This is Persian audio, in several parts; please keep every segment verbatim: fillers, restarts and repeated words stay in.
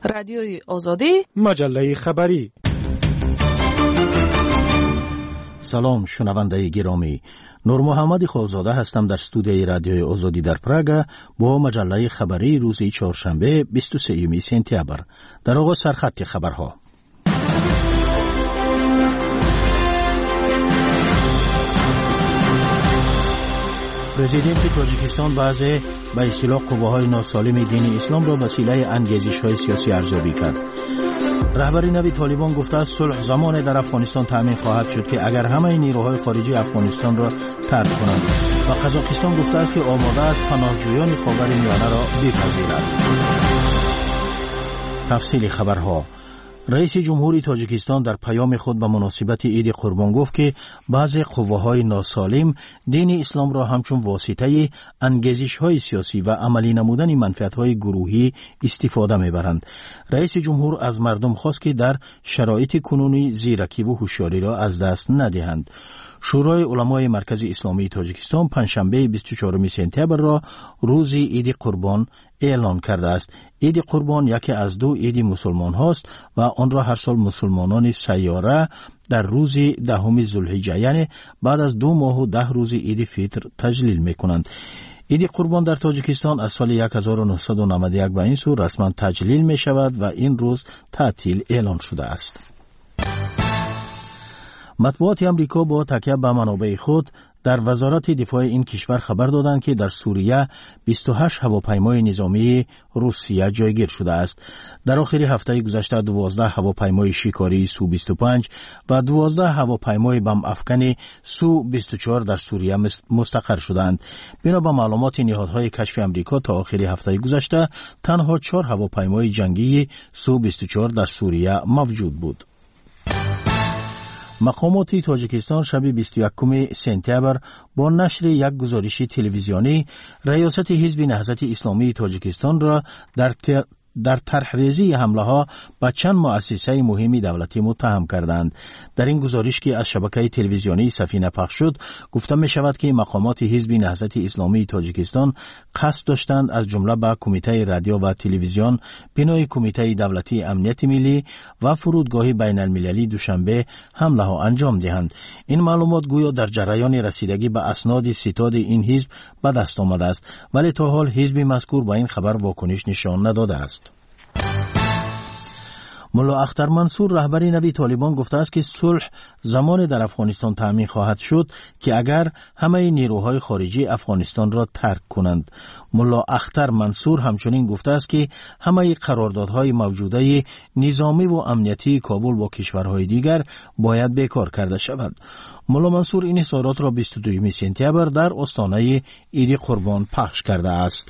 رادیوی آزادی، مجله خبری. سلام شنونده گرامی، نور محمد خالزاده هستم در استودیوی رادیوی آزادی در پراگ با مجله خبری روز چهارشنبه بیست و سوم سپتامبر. در آغاز سرخط خبرها. پرزیدنت تاجیکستان بعضی به اصطلاح قواهای ناسالم دین اسلام را وسیله انگیزش‌های سیاسی ارزیابی کرد. رهبری نوی طالبان گفته است صلح زمان در افغانستان تامین خواهد شد که اگر همه نیروهای خارجی افغانستان را ترک کنند و قزاقستان گفته است که آماده است پناهجویان خاورمیانه را بپذیرد. تفصیل خبرها. رئیس جمهوری تاجیکستان در پیام خود به مناسبت عید قربان گفت که بعضی قواهای ناسالم دین اسلام را همچون واسطه انگیزش‌های سیاسی و عملی نمودن منفعت‌های گروهی استفاده می‌برند. رئیس جمهور از مردم خواست که در شرایط کنونی زیرکی و هوشیاری را از دست ندهند. شورای علمای مرکز اسلامی تاجیکستان پنجشنبه بیست و چهارم سپتامبر را روز عید قربان اعلان کرده است. عید قربان یکی از دو عید مسلمان هاست و آن را هر سال مسلمانان سیاره در روز دهم ذوالحجه یعنی بعد از دو ماه و ده روز عید فطر تجلیل میکنند. عید قربان در تاجیکستان از سال هزار و نهصد و نود و یک به این سو رسما تجلیل می شود و این روز تعطیل اعلان شده است. مطبوعات امریکا با تکیه به منابع خود در وزارت دفاع این کشور خبر دادند که در سوریه بیست و هشت هواپیمای نظامی روسیه جایگیر شده است. در آخر هفته گذشته دوازده هواپیمای شکاری سو بیست و پنج و دوازده هواپیمای بم افکن سو بیست و چهار در سوریه مستقر شدند. بنا به معلومات نهادهای کشف امریکا تا آخر هفته گذشته تنها چهار هواپیمای جنگی سو بیست و چهار در سوریه موجود بود. مقامات تاجیکستان شب بیست و یکم سپتامبر با نشر یک گزارش تلویزیونی ریاست حزب نهضت اسلامی تاجیکستان را در تر... در طرحریزی حمله ها به چند مؤسسه مهمی دولتی متهم کردند. در این گزارش که از شبکه تلویزیونی سفینه پخش شد گفته می شود که مقامات حزب نهضت اسلامی تاجیکستان قصد داشتند از جمله به کمیته رادیو و تلویزیون، بنای کمیته دولتی امنیت ملی و فرودگاه بین المللی دوشنبه حمله ها انجام دهند. این معلومات گویا در جریان رسیدگی به اسناد ستاد این حزب به دست آمده است، ولی تا حال حزب مذکور با این خبر واکنش نشان نداده است. ملا اختر منصور رهبر نوی طالبان گفته است که صلح زمان در افغانستان تامین خواهد شد که اگر همه نیروهای خارجی افغانستان را ترک کنند. ملا اختر منصور همچنین گفته است که همه قراردادهای موجوده نظامی و امنیتی کابل با کشورهای دیگر باید بیکار کرده شود. ملا منصور این اظهارات را بیست و دوم سپتامبر در آستانه عید قربان پخش کرده است.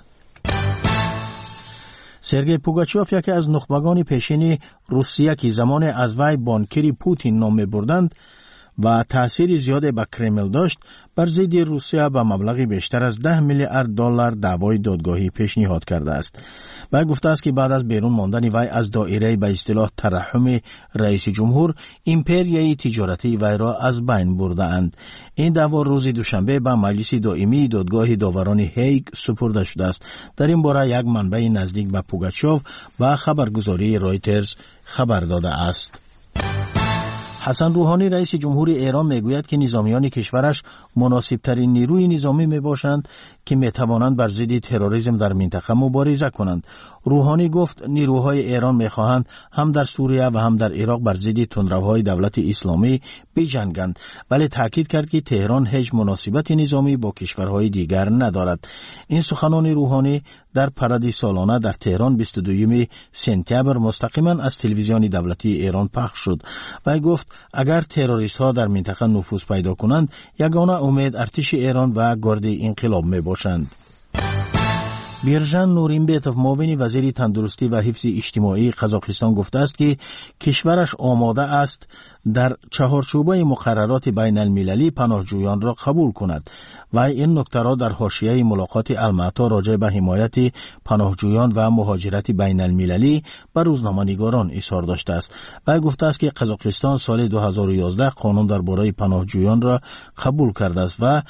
سرگئی پوگاچوف یکی از نخبگان پیشین روسیه که زمان از وی بانکری پوتین نام می‌بردند و تأثیر زیاد به کرمل داشت بر ضد روسیه به مبلغی بیشتر از ده میلیارد دلار دعوای دادگاهی پیشنهاد کرده است. وی گفته است که بعد از بیرون ماندن وی از دایره به اصطلاح ترحم رئیس جمهور ایمپریای تجارتی وی را از بین برده اند. این دعوا روز دوشنبه به مجلس دائمی دادگاه داوران هیگ سپرده شده است. در این باره یک منبع نزدیک به پوگاچوف به خبرگزاری رایترز خبر داده است. حسن روحانی رئیس جمهور ایران میگوید که نظامیان کشورش مناسب ترین نیروی نظامی می باشند که می توانند بر ضد تروریسم در منطقه مبارزه کنند. روحانی گفت نیروهای ایران می خواهند هم در سوریه و هم در عراق بر ضد تندروهای دولت اسلامی بجنگند، ولی تاکید کرد که تهران هیچ مناسبت نظامی با کشورهای دیگر ندارد. این سخنان روحانی در پرد سالانه در تهران بیست و دوم سپتامبر مستقیما از تلویزیون دولتی ایران پخش شد و گفت اگر تروریست ها در منطقه نفوذ پیدا کنند یگانه امید ارتش ایران و گارد انقلاب می باشند. بیرژن نورینبیتوف معاون وزیر تندرستی و حفظ اجتماعی قزاقستان گفته است که کشورش آماده است در چهارچوبه مقررات بین المللی پناهجویان را قبول کند و این نکته را در حاشیه ملاقات المعطا راجع به حمایت پناهجویان و مهاجرت بین المللی به روزنامه‌نگاران اظهار داشته است و گفته است که قزاقستان سال دو هزار و یازده قانون درباره پناهجویان را قبول کرده است و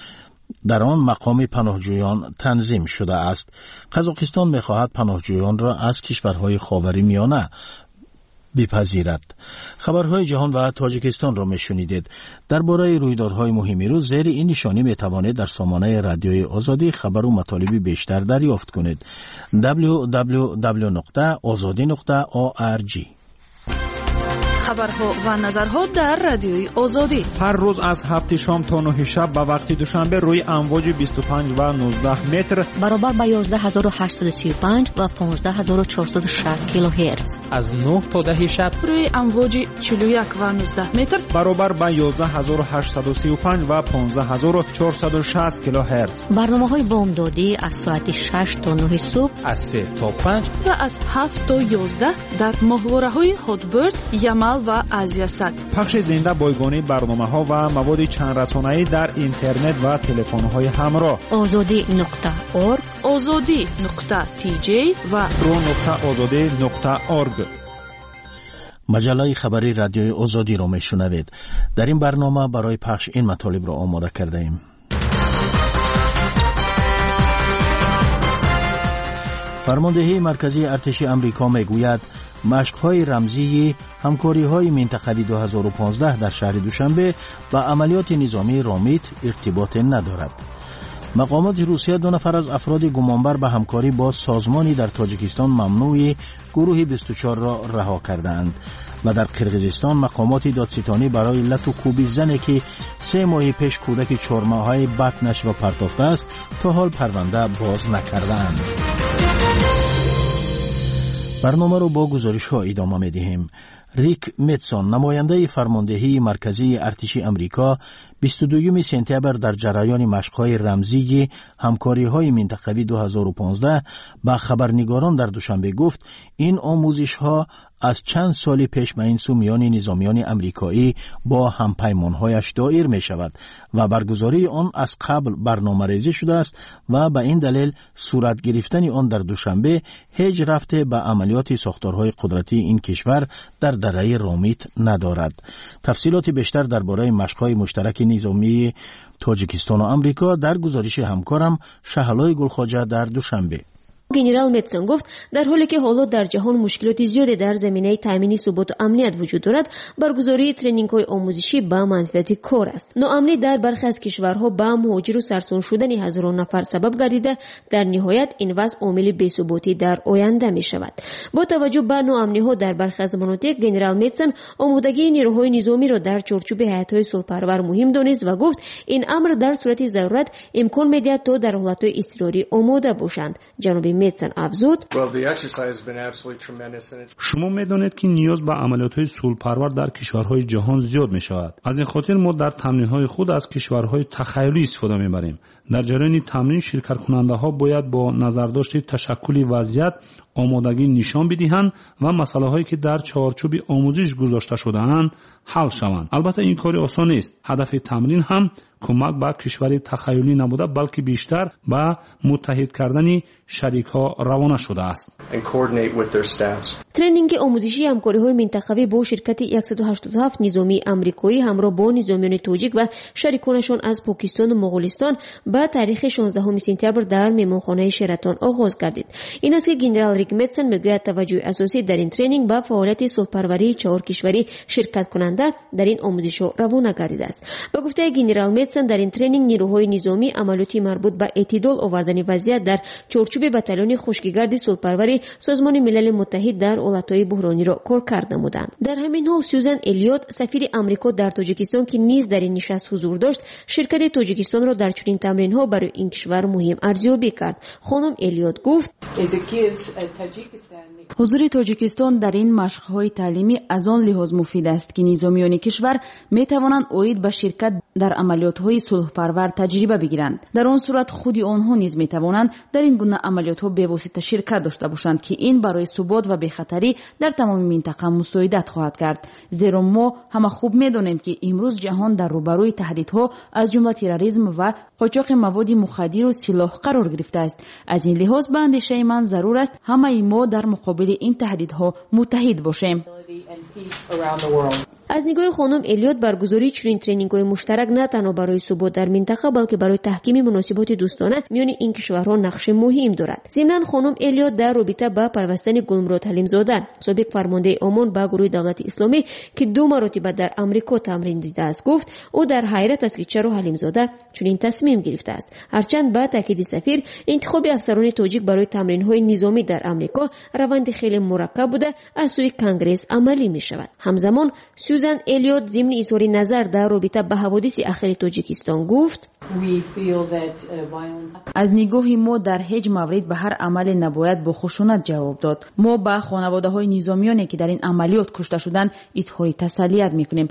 در آن مقام پناهجویان تنظیم شده است. قزاقستان می‌خواهد پناهجویان را از کشورهای خاورمیانه بپذیرد. خبرهای جهان و تاجیکستان را میشنیدید. درباره رویدادهای مهم روز زیر این نشانی میتوانید در سامانه رادیوی آزادی خبر و مطالب بیشتر دریافت کنید. دبلیو دبلیو دبلیو نقطه آزادی نقطه او آر جی. خبرها و نظرها در رادیوی آزادی هر روز از هفت شام تا نه شب به وقت دوشنبه روی امواج بیست و پنج و نوزده متر برابر با یازده هزار و هشتصد و سی و پنج و پانزده هزار و چهارصد و شصت کیلوهرتز از نه تا ده شب روی امواج چهل و یک و نوزده متر برابر با یازده هزار و هشتصد و سی و پنج و پانزده هزار و چهارصد و شصت کیلوهرتز. برنامه‌های بامدادی از ساعت شش تا نه صبح، از سه تا پنج و از هفت تا یازده در ماهواره‌های هاتبرد، یمل و آزیاسک. پخش زنده بایگانی برنامه‌ها و مواد چند رسانه‌ای در اینترنت و تلفن‌های همراه. آزادی نقطه اورگ، آزادی نقطه تی جی و رو نقطه آزادی نقطه اورگ. مجله خبری رادیوی آزادی را میشنوید. در این برنامه برای پخش این مطالب را آماده کرده ایم. فرماندهی مرکزی ارتش امریکا میگوید مشق‌های رمزی همکاری‌های منطقوی دو هزار و پانزده در شهر دوشنبه با عملیات نظامی رامیت ارتباط ندارد. مقامات روسیه دو نفر از افراد گمانبر به همکاری با سازمانی در تاجیکستان ممنوع گروه بیست و چهار را رها کردند و در قرقیزستان مقامات دادستانی برای لط و کوبی زنی که سه ماه پیش کودک چهار ماهه بطنش را پرتافته است تا حال پرونده باز نکردند. برنامه رو با گزارش ها ادامه می دهیم. ریک میتسون نماینده فرماندهی مرکزی ارتش امریکا بیست و دوم سپتامبر در جریان مشق‌های رمزی همکاری‌های منطقوی دو هزار و پانزده با خبرنگاران در دوشنبه گفت این آموزش‌ها از چند سال پیش به این سو میان نظامیان امریکایی با همپیمان‌هایش دایر می‌شود و برگزاری آن از قبل برنامه‌ریزی شده است و به این دلیل صورت گرفتن آن در دوشنبه هیچ ربطی به عملیات ساختارهای قدرتی این کشور در دره رامیت ندارد. تفصیلات بیشتر درباره مشق‌های مشترک نظامی تاجیکستان و امریکا در گزارش همکارم شهلای گلخواجه در دوشنبه. گنرال میتسون گفت در حالی که حالا در جهان مشکلات زیادی در زمینه تامین ثبات و امنیت وجود دارد، برگزاری ترینینگ‌های آموزشی با منفعت کار است. ناامنی در برخی از کشورها با مهاجر و سرسون شدن هزاران نفر سبب گردیده، در نهایت این وضع عامل بی‌ثباتی در آینده می شود. با توجه به ناامنی‌ها در برخی از مناطق، گنرال میتسون آمادگی نیروهای نظامی را در چارچوب هیئت‌های صلح‌پرور مهم دانست و گفت این امر در صورت ضرورت امکان می‌دهد تا در حالت‌های اضطراری آماده باشند. جناب میتسون افزود: شما میدانید که نیاز به عملیات‌های صلح‌پرور در کشورهای جهان زیاد می‌شود. از این خاطر ما در تمرین‌های خود از کشورهای تخیلی استفاده می‌بریم. در جریان تمرین شرکت کننده‌ها باید با نظرداشت تشکل وضعیت آمادگی نشان بدهند و مسائلی که در چارچوب آموزش گذاشته شده‌اند حل شوند. البته این کار آسان نیست. هدف تمرین هم کمک به کشور تخیلی نبوده بلکه بیشتر به متحد کردن شریک‌ها روانه شده است. ترینینگ آموزشی همکاری‌های منطقوی با شرکت صد و هشتاد و هفت نظامی آمریکایی همراه با نظامیان تاجیک و شریکانشان از پاکستان و مغولستان با تاریخ شانزدهم سپتامبر در مهمانخانه شراتون آغاز گردید. این است که گنرال ریک میتسون میگوید توجه اساسی در این ترینینگ به فعالیت صلح‌پروری چهار کشوری شرکت کننده در این آموزش‌ها روانه گردیده است. به گفته گنرال میتسون در این ترینینگ نیروهای نظامی عملیاتی مربوط به اعتدال آوردن وضعیت در چارچوب بتالون خشکیگرد صلح‌پروری سازمان ملل متحد در حالت‌های بحرانی را کار کرده بودند. در همین حال سوزان الیوت سفیر آمریکا در تاجیکستان که نیز در این نشست حضور داشت، شرکت تاجیکستان را در چنین تمرین‌ها برای این کشور مهم ارزیابی کرد. خانم الیوت گفت: حضور تاجیکستان در این مشق‌های تعلیمی از آن لحاظ مفید است که نظامیان کشور می‌توانند اوید به شرکت در عملیات‌های صلح‌پرور تجربه بگیرند. در آن صورت خود آنها نیز می‌توانند در این گونه عملیات‌ها به واسطه شرکت داشته باشند که این برای ثبات و بی‌خطری در تمام منطقه مساعدت خواهد کرد. زیرا ما همه خوب می‌دانیم که امروز جهان در روبروی تهدیدها از جمله تروریسم و قاچاق مواد مخدر و سلاح قرار گرفته است. از این لحاظ به اندیشه من ضرور است همه ما در مقابل این تهدیدها متحد باشیم. از نگاه خانم الیوت برگزاری چنین ترینینگ‌های مشترک نه تنها برای ثبات در منطقه بلکه برای تحکیم مناسبات دوستانه میان این کشورها نقش مهم دارد. ضمناً خانم الیوت در رابطه با پیوستن گلمراد حلیمزاده سابق فرمانده عمان به گروه دولت اسلامی که دو مرتبه در آمریکا تمرین دیده است گفت او در حیرت است که چرا حلیمزاده چنین تصمیم گرفته است. هرچند با تاکید سفیر انتخاب افسران تاجیک برای تمرین‌های نظامی در آمریکا روند خیلی مرکب بوده از سوی کنگره عملی می شود. همزمان سوزان الیوت ضمن اظهار نظر در رابطه با حوادث اخیر تاجیکستان گفت از نگاه ما در هیچ مورد به هر عمل نباید با خشونت جواب داد. ما با خانواده های نظامیانی که در این عملیات کشته شدند اظهار تسلیت میکنیم.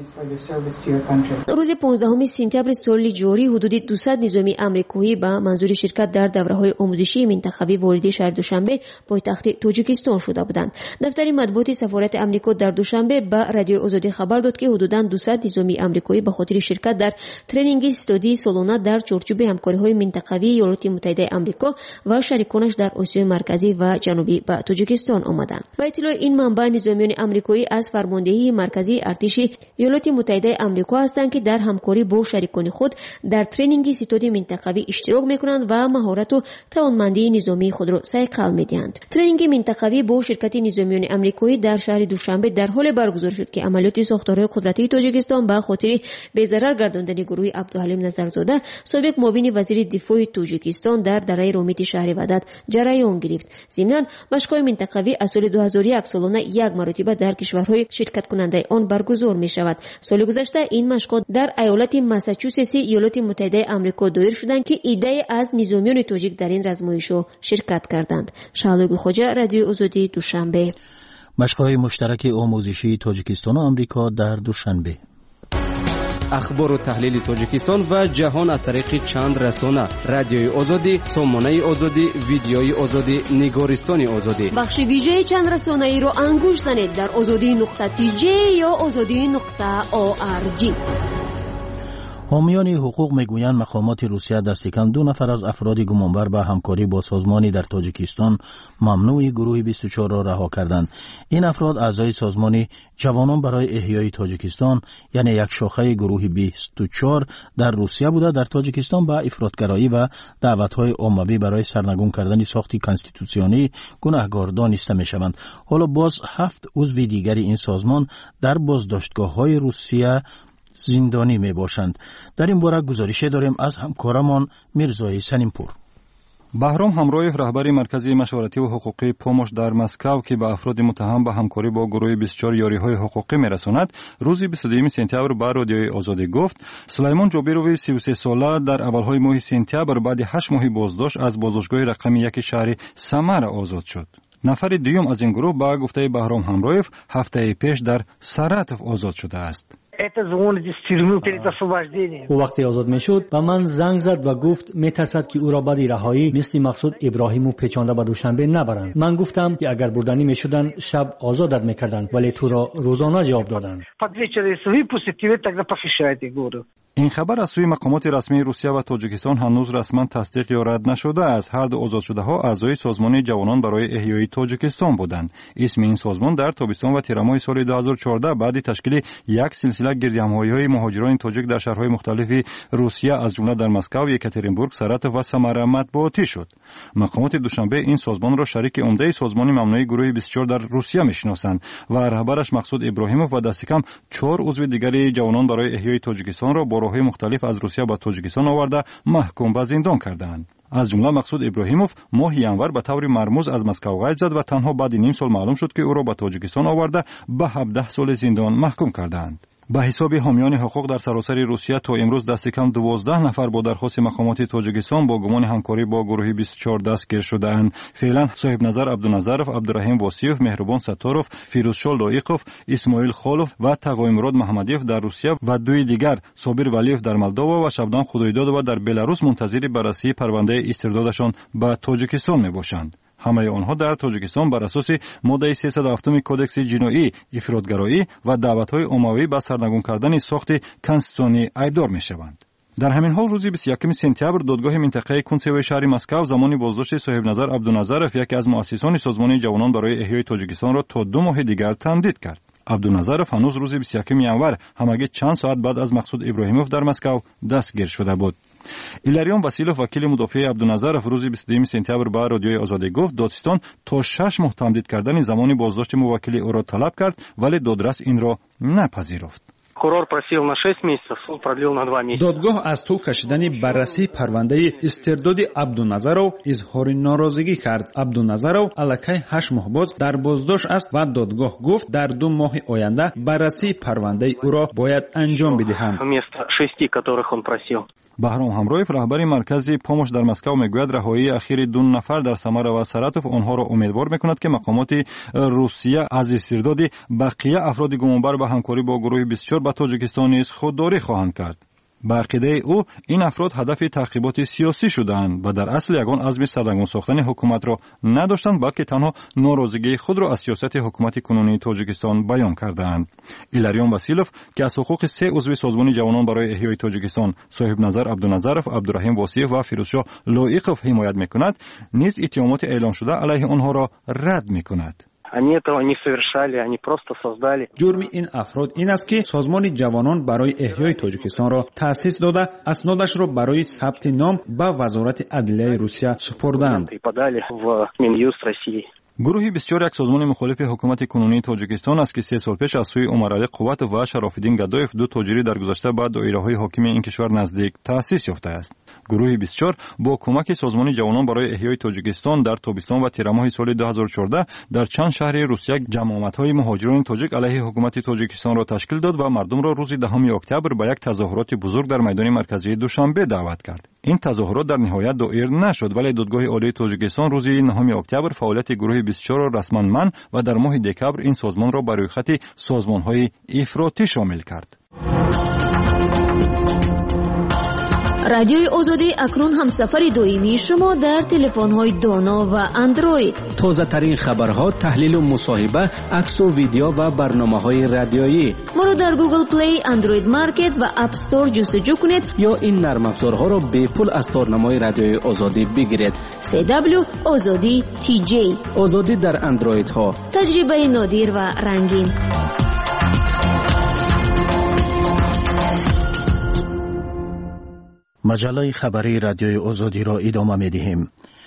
روز پانزدهم سپتامبر سال جاری حدود دویست نظامی آمریکایی با منظور شرکت در دوره‌های آموزشی منطقوی وارد شهر دوشنبه پایتخت تاجیکستان شده بودند. دفتر مطبوعات سفارت آمریکا در دوشنبه با رادیو آزادی خبر داد که حدوداً دویست نظامی آمریکایی به خاطر شرکت در ترینینگ استادی سالانه در چارچوب همکاری‌های منطقوی ایالات متحده آمریکا و شریکانش در آسیای مرکزی و جنوبی به تاجیکستان آمدند. با اطلاع این منبع نظامیان آمریکایی از فرماندهی مرکزی ارتش ایالات متحده آمریکا هستند که در همکاری با شریکان خود در ترینینگ استادی منطقوی اشتراک می‌کنند و مهارت و توانمندی نظامی خود را صقل می‌دهند. ترینینگ منطقوی با شرکت نظامیان آمریکایی در شهر دوشنبه در حال برگزار شد که عملیات ساختارهای قدرتی تاجیکستان به خاطر به ضرر گرداندن گروه عبدالحلیم نظرزاده سابق معاون وزیر دفاع تاجیکستان در دره رامیت شهر وحدت جریان گرفت. ضمناً مشق‌های منطقوی از سال دو هزار و یک سالانه یک مرتبه در کشورهای شرکت کننده آن برگزار می‌شود. سال گذشته این مشقات در ایالت ماساچوست ایالات متحده آمریکا دایر شدند که ایده از نظامیان تاجیک در این رزمایش‌ها شرکت کردند. شهلا خوجا، رادیو آزادی، دوشنبه. مشق‌های مشترک آموزشی تاجیکستان و آمریکا در دوشنبه. اخبار و تحلیل تاجیکستان و جهان از طریق چند رسانه: رادیوی آزادی، سامانه آزادی، ویدیوی آزادی، نگارستان آزادی. بخش ویژه چند رسانه ای را انگوش زنید در آزادی نقطه تی جی یا آزادی نقطه او آر جی. حامیان حقوق میگویند مقامات روسیه دست کم دو نفر از افراد گمانبر به همکاری با سازمانی در تاجیکستان ممنوع گروه بیست و چهار را رها کردند. این افراد اعضای سازمان جوانان برای احیای تاجیکستان یعنی یک شاخه گروه بیست و چهار در روسیه بوده در تاجیکستان به افراطگرایی و دعوت‌های عمومی برای سرنگون کردن ساخت کانستیتوسیونی گناهکار دانسته می‌شوند. حالا باز هفت عضو دیگر این سازمان در بازداشتگاه‌های روسیه زندانی می باشند. در این باره گزارش داریم از همکارمان میرزای سنیمپور. بهرام همراه رهبر مرکز مشورتی و حقوقی پوموش در مسکو که به افراد متهم به همکاری با گروه بیست و چهار یاری‌های حقوقی میرساند، روز بیست و دو سپتامبر به رادیوی آزادی گفت سلیمان جابیروی سی و سه ساله در اولهای ماه سپتامبر بعد هشت ماه بازداشت از بازداشتگاه رقم یک شهر سمر آزاد شد. نفر دیوم از این گروه با گفته بهرام همراهیف هفته پیش در ساراتوف آزاد شده است. او وقتی آزاد می شد به من زنگ زد و گفت می ترسد که او را بعد رهایی مثل مقصود ابراهیمو پیچانده به دوشنبه نبرند. من گفتم که اگر بردنی می شدن شب آزادت می کردند ولی تو را روزانه جواب دادند. این خبر از سوی مقامات رسمی روسیه و تاجیکستان هنوز رسما تصدیق یا رد نشده است. هر دو آزاد شده ها اعضای سازمان جوانان برای احیای تاجیکستان بودند. اسم این سازمان در تابستان و تیر ماه سال دو هزار و چهارده بعد تشکیل یک سلسله گردهمایی مهاجران تاجیک در شهرهای مختلف روسیه از جمله در مسکو، یکاترینبورگ، ساراتوف و سمر مطبوعاتی شد. مقامات دوشنبه این سازمان را شریک عمده سازمان ممنوع گروه بیست و چهار در روسیه میشناسند و رهبرش مقصود ابراهیموف و دست کم چهار عضو دیگر جوانان برای احیای تاجیکستان را با راه‌های مختلف از روسیه به تاجیکستان آورده محکوم به زندان کردند. از جمله مقصود ابراهیموف ماه ینور به طور مرموز از مسکو غیب زد و تنها بعد نیم سال معلوم شد که او را به تاجیکستان آورده به هفده سال زندان محکوم کردند. به حساب حامیان حقوق در سراسر روسیه تا امروز دست کم دوازده نفر با درخواست مقامات تاجیکستان با گمان همکاری با گروه بیست و چهار دستگیر شده‌اند. فعلا صاحب نظر عبدالنظرов، عبدالرحیم واسیوف، مهربان ستاروف، فیروزشاه لایقوف، اسماعیل خالوف و تقویمراد محمدیف در روسیه و دوی دیگر صابر ولیوف در مولداوا و شبنم خدایدادова در بلاروس منتظر بررسی پرونده استردادشان به تاجیکستان میباشند. همه آنها در تاجیکستان بر اساس ماده سیصد و هفت کدکس جنایی افراطگرایی و دعوت‌های عمومی به سرنگون کردن ساخت کانستیتوسیونی ایبدار می‌شوند. در همین حال روز بیست و یکم سپتامبر دادگاه منطقه کنسوی شهر مسکو زمان بازداشت صاحب نظر عبدالنظرov یکی از مؤسسان سازمان جوانان برای احیای تاجیکستان را تا دو ماه دیگر تمدید کرد. عبدالنظرов هنوز روز بیست و یکم ینور همگی چند ساعت بعد از مقصود ابراهیموف در مسکو دستگیر شده بود. ایلاریون واسیلوف وکیل مدافع عبدالنظرов روز بیست و دو سپتامبر به رادیوی آزادی گفت دادستان تا شش ماه تمدید کردن زمان بازداشت موکل او را طلب کرد ولی دادرس این را نپذیرفت. Прокурор просил на шесть месяцев, суд продлил на два месяца. دادگاه از طول کشیدن بررسی پرونده استرداد عبدالنظرов اظهار ناراضگی کرد. عبدالنظرov الکی هشت ماه باز در بازداشت است و دادگاه گفت در دو ماه آینده بررسی پرونده او را باید انجام بدهند. Вместо шести, которых он просил. بهرام همرویف رهبر مرکز پاموش در مسکو میگوید رهایی اخیر دو نفر در سمر و سراتوف آنها را امیدوار میکند که مقامات روسیه از استرداد بقیه افراد گمانبر به همکاری با گروه بیست و چهار به تاجیکستان نیز خودداری خواهند کرد. به عقیده او این افراد هدف تعقیبات سیاسی شدند و در اصل یگان عزم سرنگون ساختن حکومت را نداشتند بلکه تنها ناراضگی خود را از سیاست حکومت کنونی تاجیکستان بیان کردند. ایلاریون واسیلوف که از حقوق سه عضو سازمان جوانان برای احیای تاجیکستان صاحب نظر عبدالنظرov، عبدالرحیم واسیف و فیروزشاه لایقوف حمایت میکند نیز اتهامات اعلام شده علیه آنها را رد میکند. Они этого не совершали, они просто создали. جرم این افراد این است که سازمان جوانان برای احیای تاجیکستان را تأسیس داده اسنادش را برای ثبت نام به وزارت عدلیه روسیه سپردند. گروه بیست و چهار یک سازمان مخالف حکومت کنونی تاجیکستان است که سه سال پیش از سوی عمرعلی قوت و شرافالدین گدایف دو تاجری در گذشته بعد دایره‌های حاکم این کشور نزدیک تأسیس یافته است. گروه بیست و چهار با کمک سازمان جوانان برای احیای تاجیکستان در تابستان و تیر ماه سال دو هزار و چهارده در چند شهر روسیه جماعت‌های مهاجران تاجیک علیه حکومت تاجیکستان را تشکیل داد و مردم را روز دهم اکتبر به یک تظاهرات بزرگ در میدان مرکزی دوشنبه دعوت کرد. این تظاهرات در نهایت دایر نشد ولی دادگاه عالی تاجیکستان روز نهم اکتبر فعالیت گروه بیست و چهار را رسما من و در ماه دکبر این سازمان را بر روی خط سازمان‌های افراطی شامل کرد. رادیوی آزادی اکنون همسفر دائمی شما در تلفن‌های دانا و اندروید. تازه ترین خبرها، تحلیل و مصاحبه، عکس و ویدیو و برنامه‌های رادیویی. ما را در گوگل پلی، اندروید مارکت و اپ استور جستجو کنید یا این نرم افزارها را به پول از تارنمای رادیوی آزادی بگیرید. سی دبلیو آزادی تی جی. آزادی در اندروید ها. تجربه نادر و رنگین. مجله خبری رادیوی آزادی را ادامه می‌دهیم.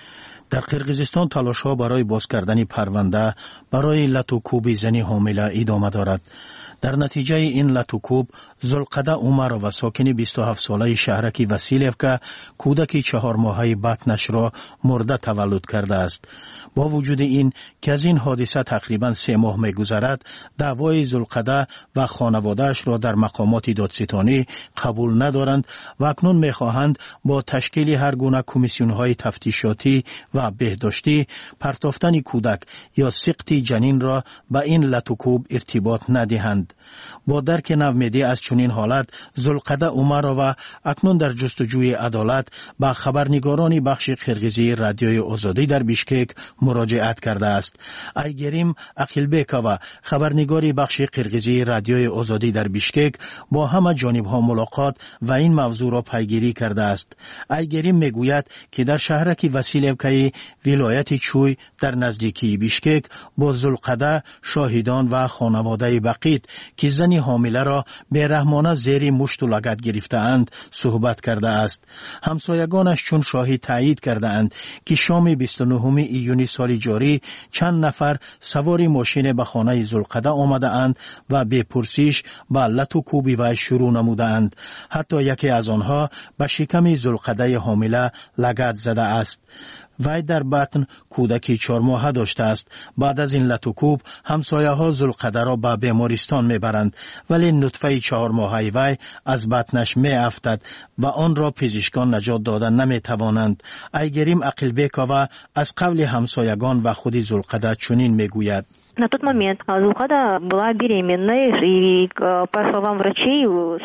در قرقیزستان تلاش‌ها برای باز کردن پرونده برای لطوکوب زنی حامله ادامه دارد. در نتیجه این لطوکوب زلقده عمر و ساکن بیست و هفت ساله شهرک وسیلیف که کودک چهار ماهه بطنش را مرده تولد کرده است. با وجود این که از این حادثه تقریبا سه ماه می‌گذرد، دعوای زلقده و خانواده‌اش را در مقامات دادستانی قبول ندارند و اکنون می‌خواهند با تشکیل هر گونه کمیسیون‌های تفتیشاتی و بهداشتی پرتافتن کودک یا سقط جنین را به این لطوکوب ارتباط ندهند. با درک نومیدی از چنین حالت، زلقده عمر و اکنون در جستجوی عدالت به خبرنگاران بخش قرقیزی رادیوی آزادی در بیشکک مراجعت کرده است. ایگریم اقیلبیکووا خبرنگاری بخش قرقیزی رادیوی آزادی در بیشکک با همه جانب‌ها ملاقات و این موضوع را پیگیری کرده است. ایگریم میگوید که در شهرک وسیلیوکای ولایت چوی در نزدیکی بیشکک با زلقده، شاهدان و خانواده بقیت که زنی حامله را بی‌رحمانه زیر مشت و لگد گرفته‌اند صحبت کرده است. همسایگانش چون شاهد تایید کرده اند که شام بیست و نهم ایونی سال جاری چند نفر سواری ماشین به خانه زلقده آمده اند و به پرسش به لطوکوبی وی شروع نموده اند. حتی یکی از آنها به شکم زلقده حامله لگد زده است. وی در بطن کودکی چهار ماهه داشته است. بعد از این لطوکوب همسایه ها زلقده را به بیمارستان میبرند ولی نطفه چهار ماهه وی از بطنش می افتد و آن را پزشکان نجات دادن نمی توانند. ایگریم اقیلبیکووا از قول همسایگان و خود زلقده چنین میگوید: На тот момент Зулкада была беременной, и по словам врачей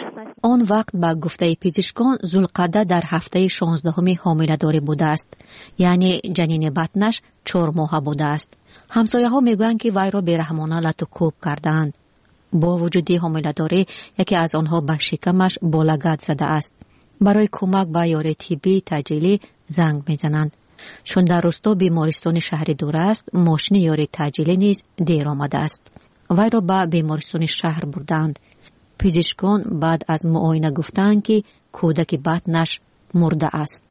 آن وقت با گفته پزشکان زلقده در هفته شانزدهم حامله‌داری بوده است، یعنی جنین بطنش چهار ماهه بوده است. همسایه ها میگویند که وی را بی‌رحمانه لطوکوب کردند. با وجود حامله‌داری یکی از آنها به شکمش با لگد زده است. برای کمک به یاری طبی تجلیلی زنگ میزنند. چون در روستا بیمارستان شهر دور است، ماشین یاری تجلیلی نیز دیر آمده است. وی را به بیمارستان شهر بردند. پزشکان بعد از معاینه گفتند که کودک بطنش مرده است.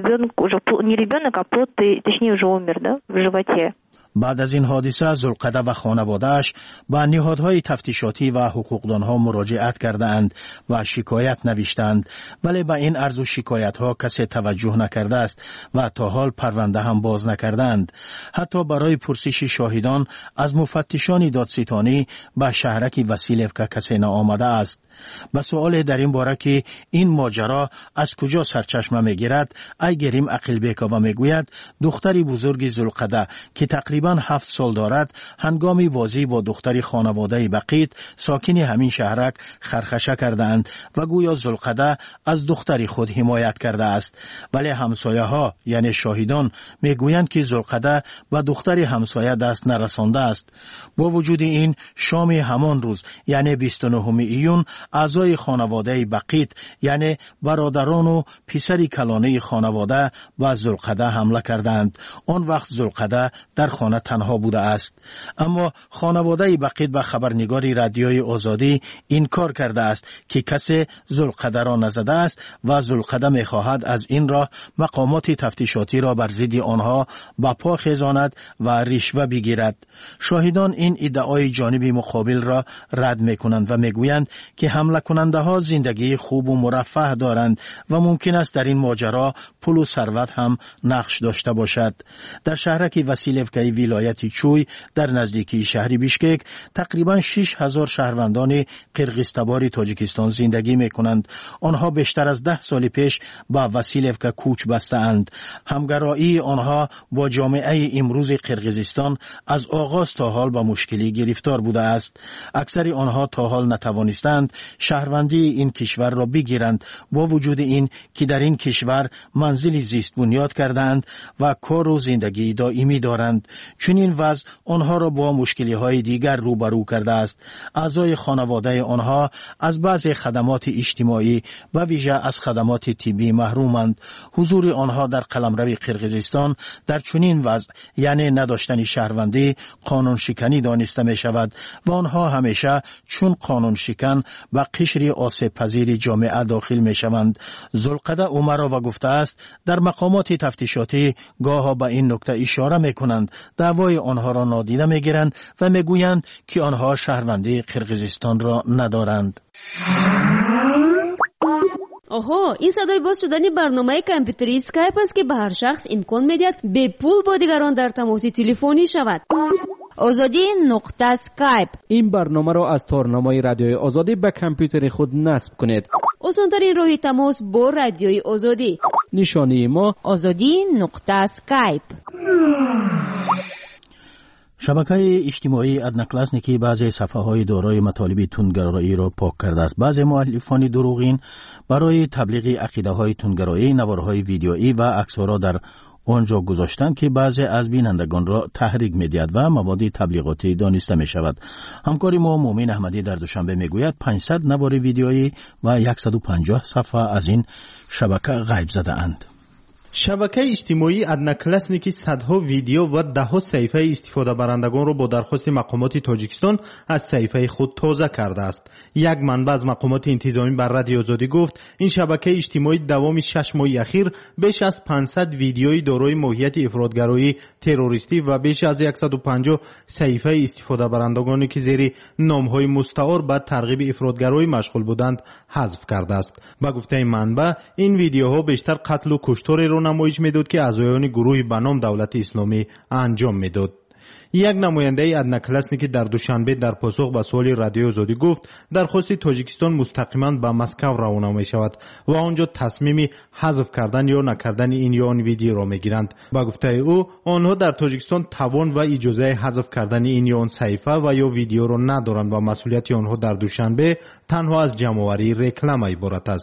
بعد از این حادثه ذوالقعده و خانواده‌اش به نهادهای تفتیشاتی و حقوقدانها مراجعت کردند و شکایت نوشتند، ولی به این عرض و شکایت‌ها کسی توجه نکرده است و تا حال پرونده هم باز نکردند. حتی برای پرسش شاهدان از مفتشان دادستانی به شهرک وسیلفکا کسی نآمده است. به سؤال در این باره که این ماجرا از کجا سرچشمه میگیرد، ایگریم عقل بیکا میگوید دختری بزرگ ذوالقعده که تقریبا هفت سال دارد هنگامی بازی با دختری خانواده بقیت ساکن همین شهرک خرخشه کردند و گویا ذوالقعده از دختری خود حمایت کرده است، ولی همسایه ها یعنی شاهدان میگویند که ذوالقعده و دختری همسایه دست نرسانده است. با وجود این شام همان روز یعنی بیست و نهم ایون اعضای خانواده بقیت یعنی برادران و پسری کلانه خانواده و ذوالقعده حمله کردند. آن وقت ذوالقعده در خانه تنها بوده است، اما خانواده بقیت به خبرنگاری رادیوی آزادی انکار کرده است که کسی ذوالقعده را نزده است و ذوالقعده می‌خواهد از این راه مقامات تفتیشاتی را بر ضد آنها به پا خیزاند و رشوه بگیرد. شاهدان این ادعای جانب مقابل را رد می‌کنند و می‌گویند که حمله کننده ها زندگی خوب و مرفه دارند و ممکن است در این ماجرا پول و ثروت هم نقش داشته باشد. در شهرک وسیلفکای ولایت چوی در نزدیکی شهر بیشکک تقریبا شش هزار شهروندان قرقیزتبار تاجیکستان زندگی میکنند. آنها بیشتر از ده سال پیش به وسیلفکا کوچ بسته‌اند. همگرایی آنها با جامعه امروز قرقیزستان از آغاز تا حال با مشکلی گرفتار بوده است. اکثر آنها تا حال نتوانستند شهروندی این کشور را بگیرند، با وجود این که در این کشور منزل زیست بنیاد کردند و کار و زندگی دائمی دارند. چون این وضع آنها را با مشکلی های دیگر روبرو کرده است. اعضای خانواده آنها از بعضی خدمات اجتماعی و ویژه از خدمات طبی محرومند. حضور آنها در قلمرو قرقیزستان در چنین وضع یعنی نداشتن شهروندی قانون شکنی دانسته می شود و آنها همیشه چون قانون شکن و قشر آسیب پذیر جامعه داخل می شوند. ذوالقعده عمر و گفته است در مقامات تفتیشاتی گاها به این نکته اشاره می کنند، دعوای آنها را نادیده می گیرند و می گویند که آنها شهروندی قرقیزستان را ندارند. آها، این صدای باز شدن برنامه کامپیوتری اسکایپ است که به هر شخص امکان می‌دهد به پول با دیگران در تماس تلفنی شود. آزادی نقطه اسکایپ. این برنامه را از تارنمای رادیوی آزادی به کامپیوتر خود نصب کنید. آسان‌ترین راه تماس با رادیوی آزادی. نشانی ما آزادی نقطه اسکایپ. شبکه اجتماعی ادناکلاسنیکی بعضی صفحه‌های دارای مطالب تندگرایی را پاک کرده است. بعضی مؤلفان دروغین برای تبلیغ عقیده‌های تندگرایی نوارهای ویدیویی و عکس‌ها را در آنجا گذاشتند که بعضی از بینندگان را تحریک می‌دهد و مواد تبلیغاتی دانسته می‌شود. همکار ما مومن احمدی در دوشنبه می‌گوید پانصد نوار ویدیویی و صد و پنجاه صفحه از این شبکه غیب زده‌اند. شبکه اجتماعی ادناکلاسنیکی صدها ویدیو و دهها صفحه استفاده برندگان را با درخواست مقامات تاجیکستان از صفحه خود تازه کرده است. یک منبع از مقامات انتظامی بر رادیو آزادی گفت این شبکه اجتماعی دوام شش ماه اخیر بیش از پانصد ویدیوی دارای ماهیت افراطگرایی تروریستی و بیش از صد و پنجاه صفحه استفاده برندگانی که زیر نام‌های مستعار به ترغیب افراطگرایی مشغول بودند حذف کرده است. با گفته این منبع این ویدیوها بیشتر قتل و کشتار را نمایش میداد که اعضایان گروه به نام دولت اسلامی انجام میداد. یک نماینده ادناکلاسنیکی در دوشنبه در پاسخ به سوال رادیو آزادی گفت درخواست تاجیکستان مستقیما به مسکو روانه می شود و آنجا تصمیم حذف کردن یا نکردن این یا آن ویدیو را می گیرند. با گفته او آنها در تاجیکستان توان و اجازه حذف کردن این یا آن صفحه و یا ویدیو را ندارند و مسئولیت آنها در دوشنبه تنها از جمع‌آوری رکلام عبارت است.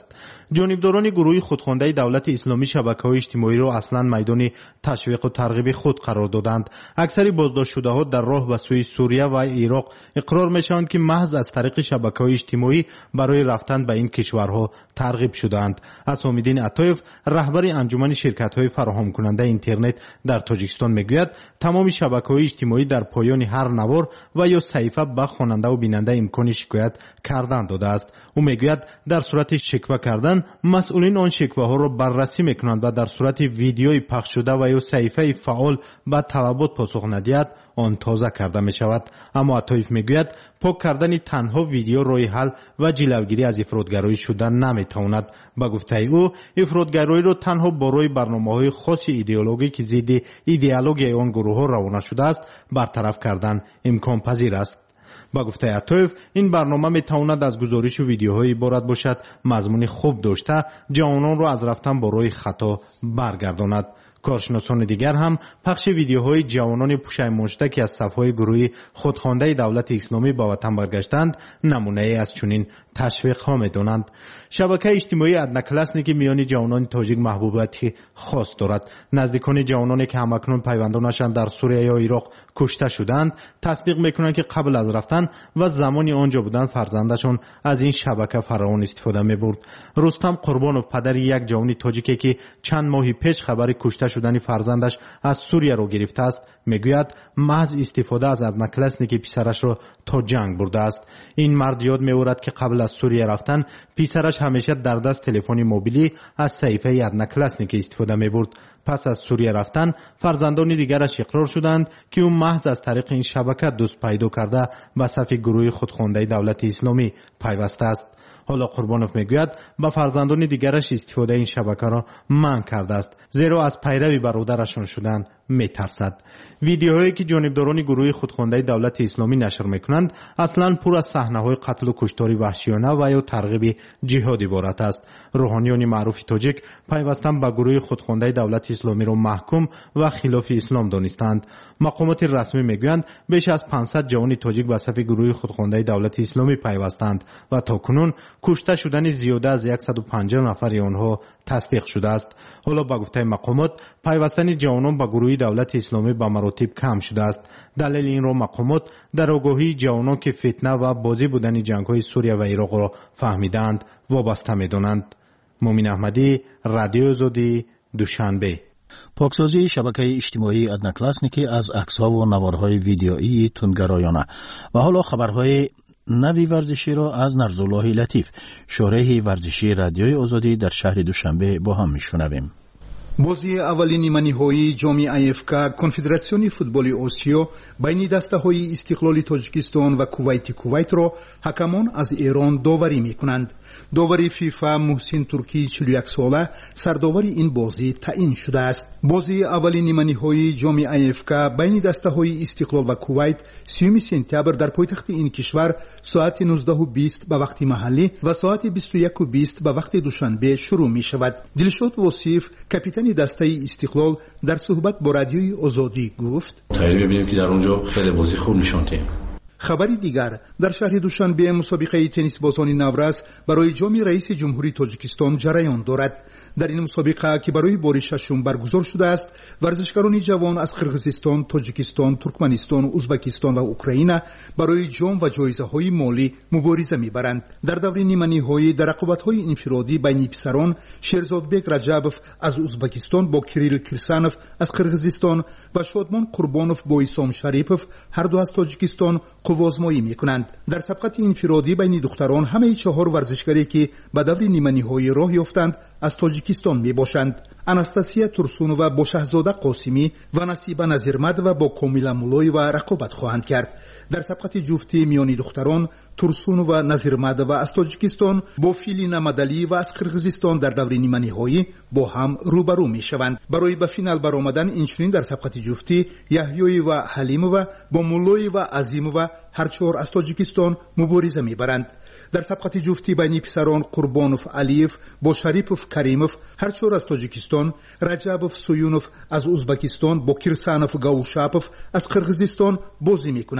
جانبداران گروه خودخوانده دولت اسلامی شبکه‌های اجتماعی را اصلا میدان تشویق و ترغیب خود قرار دادند. اکثر بازداشت‌شده‌ها در راه به سوی سوریه و عراق اقرار می‌شوند که محض از طریق شبکه‌های اجتماعی برای رفتن به این کشورها ترغیب شدند. حسام‌الدین عطایف رهبر انجمن شرکت‌های فراهم کننده اینترنت در تاجیکستان میگوید تمام شبکه‌های اجتماعی در پایان هر نوار و یا صحیفه به خواننده و بیننده امکان شکایت کردن داده است. او میگوید در صورت شکوه کردن مسئولین آن شکوه ها را بررسی میکنند و در صورت ویدیوی پخش شده و یا صحیفه فعال به طلبات پاسخ ندهد آن تازه کرده می شود. اما عطایف میگوید پاک کردن تنها ویدیو راه حل و جلوگیری از افراطگرایی شدن نمیتواند. با گفته او افراطگرایی را تنها برای برنامه‌های خاص ایدئولوژیک ضد ایدئولوژی آن گروه ها روانه شده است برطرف کردن امکان پذیر است. با گفته عطایف این برنامه میتواند از گزارش و ویدیوهای عبارت باشد مضمون خوب داشته جوانان را از رفتن با راه خطا برگرداند. کارشناسان دیگر هم پخش ویدیوهای جوانان پشیمان شده که از صفهای گروه خودخوانده دولت اسلامی به وطن برگشتند نمونه ای از چنین تشویق ها میدانند. شبکه اجتماعی ادناکلاسنی که میان جوانان تاجیک محبوبیتی خاص دارد. نزدیکان جوانانی که همکنون پیوندانشان در سوریه یا عراق کشته شدند تصدیق میکنند که قبل از رفتن و زمانی آنجا بودند فرزندشان از این شبکه فراوان استفاده میبرد. رستم قربانوف پدر یک جوان تاجیکی که چند ماه پیش خبر کشته شدن فرزندش از سوریه را گرفته است میگوید محض استفاده از ادناکلاسنی که پسرش را تا جنگ برده است. این مرد یاد می‌آورد که قبل از سوریه رفتن پسرش همیشه در دست تلفن موبیلی از صحیفه ادناکلاسنی استفاده می‌برد. پس از سوریه رفتن فرزندان دیگرش اقرار شدند که او محض از طریق این شبکه دوست پیدا کرده به صف گروه خودخوانده دولت اسلامی پیوسته است. حالا قربانوف میگوید با فرزندان دیگرش استفاده این شبکه را منع کرده است زیرا از پیروی برادرشان شدن میترسد. ویدیوهایی که جانبداران گروه خودخوانده دولت اسلامی نشر میکنند اصلا پر از صحنه‌های قتل و کشتار وحشیانه و یا ترغیب جهاد عبارت است. روحانیان معروف تاجیک پیوسته به گروه خودخوانده دولت اسلامی را محکوم و خلاف اسلام دانستند. مقامات رسمی میگویند بیش از پانصد جوان تاجیک به صف گروه خودخوانده دولت اسلامی پیوستند و تاکنون کشته شدن زیاده از صد و پنجاه نفر آنها تصدیق شده است. حالا با گفته مقامات پیوستن جوانان به گروه دولت اسلامی به مراتب کم شده است. دلیل این را مقامات در آگاهی جوانان که فتنه و بازی بودن جنگ‌های سوریه و عراق را فهمیدند وابسته می‌دانند. مومن احمدی، رادیو آزادی، دوشنبه. پاکسازی شبکه اجتماعی ادناکلاسنیکی از عکس‌ها و نوارهای ویدیویی تندگرایانه. و حالا خبرهای نوی ورزشی را از نرزالله لطیف، شورح ورزشی رادیوی آزادی در شهر دوشنبه با هم میشنویم. بازی اولین نیمه‌نهایی جام ای اف کا کنفدراسیون فوتبال آسیا بین دسته‌های استقلال تاجیکستان و کویت کویت را حکمان از ایران داوری می‌کنند. داوری فیفا محسن ترکی چهل و یک ساله سرداور این بازی تعیین شده است. بازی اولین نیمه‌نهایی جام ای اف کا بین دسته‌های استقلال و کویت سیوم سپتامبر در پایتخت این کشور ساعت نوزده و بیست به وقت محلی و ساعت بیست و یک و بیست به وقت دوشنبه شروع می‌شود. دلشاد وصیف کاپیتان دسته استقلال در صحبت با رادیوی آزادی گفت: تایید می‌بینیم که در اونجا خیلی بازی خوب نشون دادیم. خبری دیگر در شهر دوشنبه مسابقه تنیس بازان نورس برای جام رئیس جمهوری تاجیکستان جریان دارد. در این مسابقه که برای بار ششم برگزار شده است ورزشکاران جوان از قرقیزستان، تاجیکستان، ترکمنستان، ازبکستان و اوکراین برای جام و جایزه‌های مالی مبارزه می‌برند. در دور نیمه‌نهایی در رقابت‌های انفرادی بین پسران شیرزادبک رجبوف از ازبکستان با کریل کیرسانوف از قرقیزستان و شادمان قربانوف با ایسام شریپوف هر دو از تاجیکستان قوازمایی می‌کنند. در سبقت انفرادی بین دختران همه چهار ورزشکاری که به دور نیمه‌نهایی راه یافتند از تاجیکستان می باشند. اناستاسیا تورسونووا با شاهزاده قاسمی و نصیبه نظیرمد و با کامیلا مولایوا رقابت خواهند کرد. در سبقت جفتی میانی دختران تورسونووا نظیرمدوا از تاجیکستان با فیلینا مدلی و از قرقیزستان در دور نیمه نهایی با هم روبرو می شوند. برای به فینال برآمدن اینچنین در سبقت جفتی یحیی و حلیمووا با مولایی و عظیمووا هر چهار از تاجیکستان مبارزه می برند. در سبقت جفتی بین پسران قربانوف علیف با شریپوف کریموف هر چهار از تاجیکستان، رجبوف سویونوف از ازبکستان با کیرسانوف گاوشاپوف از قرقیزستان بازی می کنند.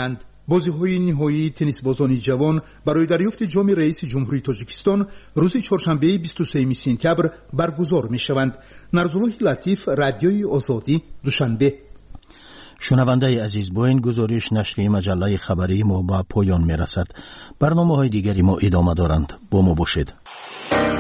بازی‌های نهایی تنیس بازان جوان برای دریافت جام رئیس جمهوری تاجیکستان روز چهارشنبه بیست و سوم سپتامبر برگزار می‌شوند. نرزالله لطیف، رادیوی آزادی، دوشنبه. شنونده عزیز، با این گزارش نشریه مجله خبری ما به پایان می‌رسد. برنامه‌های دیگری ما ادامه دارند. با ما باشید.